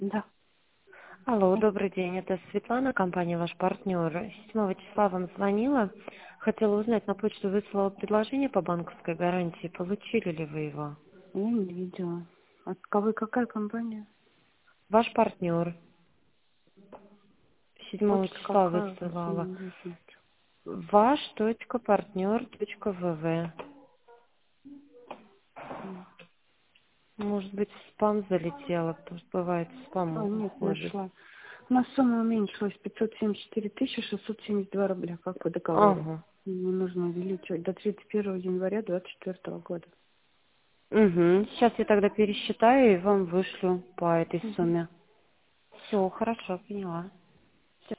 Да. Алло, добрый день. Это Светлана, компания «Ваш партнер». 7 числа вам звонила. Хотела узнать, на почту выслала предложение по банковской гарантии. Получили ли вы его? Я не видела. От кого, какая компания? Ваш партнер. 7 Почта числа какая у вас, я высылала. не вижу. Ваш.партнер.вв. Может быть, в спам залетело, потому что бывает в спам Нет, уходит. нашла. У нас сумма уменьшилась 574 672 рубля, как по договору. Ага. Мне нужно увеличивать до 31 января 2024 года. Угу. Сейчас я тогда пересчитаю и вам вышлю по этой Мгм. сумме. Все, хорошо, поняла.